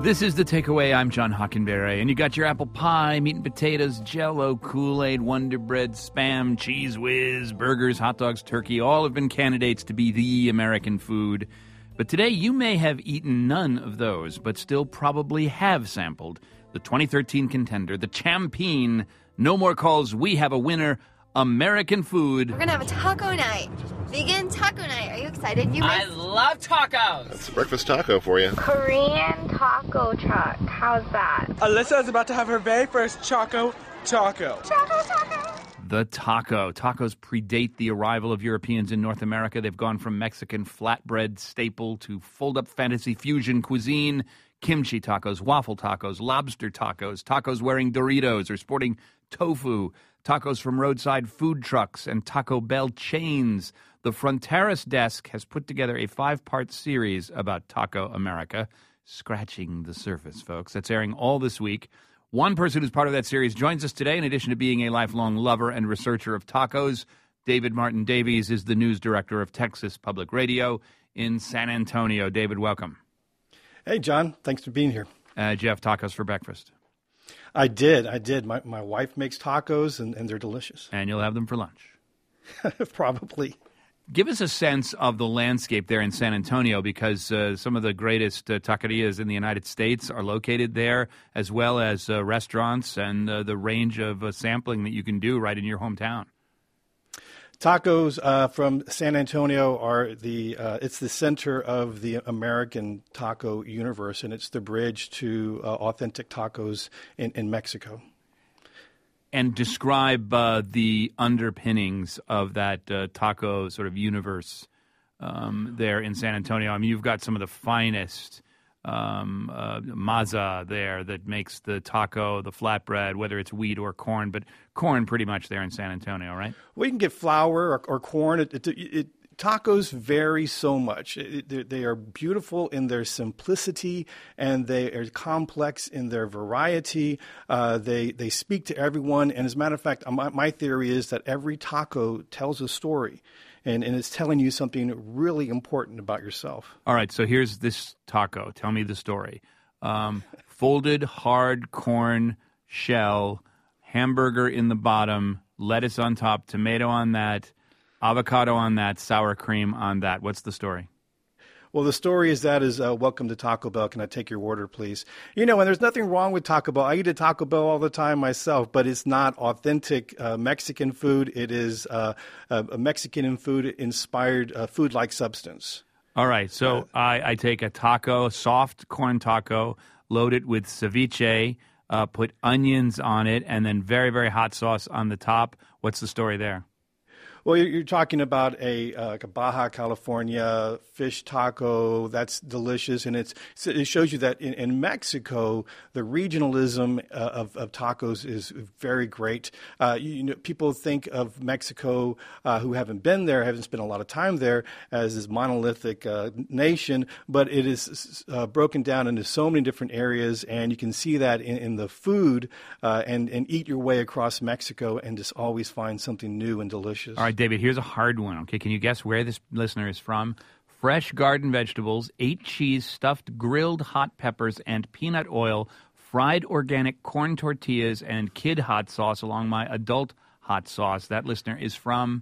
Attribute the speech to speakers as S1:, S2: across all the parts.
S1: This is The Takeaway. I'm John Hockenberry, and you got your apple pie, meat and potatoes, Jell-O, Kool-Aid, Wonder Bread, Spam, Cheese Whiz, burgers, hot dogs, turkey. All have been candidates to be the American food. But today you may have eaten none of those, but still probably have sampled the 2013 contender, the champion. No more calls, we have a winner. American food.
S2: We're going to have a taco night. Vegan taco night. Are you excited?
S3: I love tacos.
S4: That's a breakfast taco for you.
S5: Korean taco truck. How's that?
S6: Alyssa is about to have her very first Choco Taco.
S5: Choco taco.
S1: The taco. Tacos predate the arrival of Europeans in North America. They've gone from Mexican flatbread staple to fold-up fantasy fusion cuisine, kimchi tacos, waffle tacos, lobster tacos, tacos wearing Doritos or sporting tofu, tacos from roadside food trucks and Taco Bell chains. The Fronteras Desk has put together a 5-part series about Taco America, scratching the surface, folks. That's airing all this week. One person who's part of that series joins us today. In addition to being a lifelong lover and researcher of tacos, David Martin Davies is the news director of Texas Public Radio in San Antonio. David, welcome.
S7: Hey, John. Thanks for being here.
S1: Did you have tacos for breakfast?
S7: I did. My wife makes tacos, and they're delicious.
S1: And you'll have them for lunch?
S7: Probably.
S1: Give us a sense of the landscape there in San Antonio, because some of the greatest taquerias in the United States are located there, as well as restaurants and the range of sampling that you can do right in your hometown.
S7: Tacos from San Antonio are it's the center of the American taco universe, and it's the bridge to authentic tacos in Mexico.
S1: And describe the underpinnings of that taco sort of universe there in San Antonio. I mean, you've got some of the finest maza there that makes the taco, the flatbread, whether it's wheat or corn, but corn pretty much there in San Antonio, right?
S7: We can get flour or corn. Tacos vary so much. They are beautiful in their simplicity, and they are complex in their variety. They speak to everyone. And as a matter of fact, my theory is that every taco tells a story, and it's telling you something really important about yourself.
S1: All right, so here's this taco. Tell me the story. Folded hard corn shell, hamburger in the bottom, lettuce on top, tomato on that, avocado on that, sour cream on that. What's the story?
S7: Well, the story is welcome to Taco Bell. Can I take your order, please? You know, and there's nothing wrong with Taco Bell. I eat at Taco Bell all the time myself, but it's not authentic Mexican food. It is a Mexican food-inspired food-like substance.
S1: All right, so I take a taco, soft corn taco, load it with ceviche, put onions on it, and then very, very hot sauce on the top. What's the story there?
S7: Well, you're talking about a Baja California fish taco. That's delicious, and it shows you that in Mexico, the regionalism of tacos is very great. People think of Mexico who haven't been there, haven't spent a lot of time there, as this monolithic nation, but it is broken down into so many different areas, and you can see that in the food and eat your way across Mexico and just always find something new and delicious.
S1: All right, David, here's a hard one. Okay, can you guess where this listener is from? Fresh garden vegetables, 8 cheese, stuffed grilled hot peppers, and peanut oil, fried organic corn tortillas, and kid hot sauce along my adult hot sauce. That listener is from?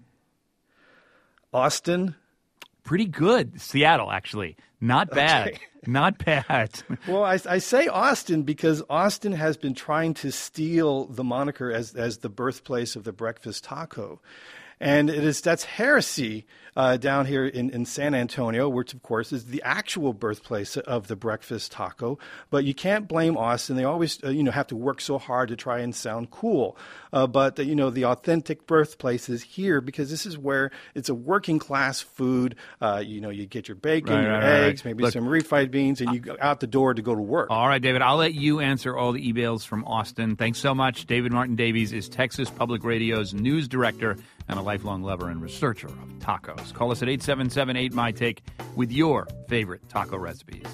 S7: Austin.
S1: Pretty good. Seattle, actually. Not bad. Okay. Not bad.
S7: Well, I say Austin because Austin has been trying to steal the moniker as the birthplace of the breakfast taco. And that's heresy down here in San Antonio, which, of course, is the actual birthplace of the breakfast taco. But you can't blame Austin. They always, have to work so hard to try and sound cool. But the authentic birthplace is here because this is where it's a working class food. You get your bacon, your eggs, maybe some refried beans, and you go out the door to go to work.
S1: All right, David, I'll let you answer all the emails from Austin. Thanks so much. David Martin Davies is Texas Public Radio's news director and a lifelong lover and researcher of tacos. Call us at 877-8-MY-TAKE with your favorite taco recipes.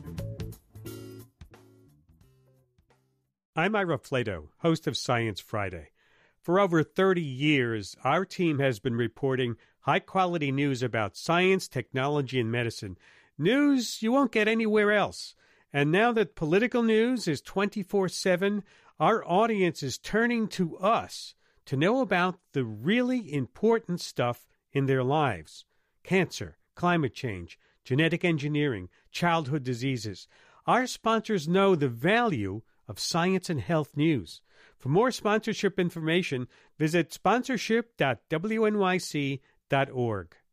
S8: I'm Ira Flato, host of Science Friday. For over 30 years, our team has been reporting high-quality news about science, technology, and medicine. News you won't get anywhere else. And now that political news is 24/7, our audience is turning to us to know about the really important stuff in their lives. Cancer, climate change, genetic engineering, childhood diseases. Our sponsors know the value of science and health news. For more sponsorship information, visit sponsorship.wnyc.org.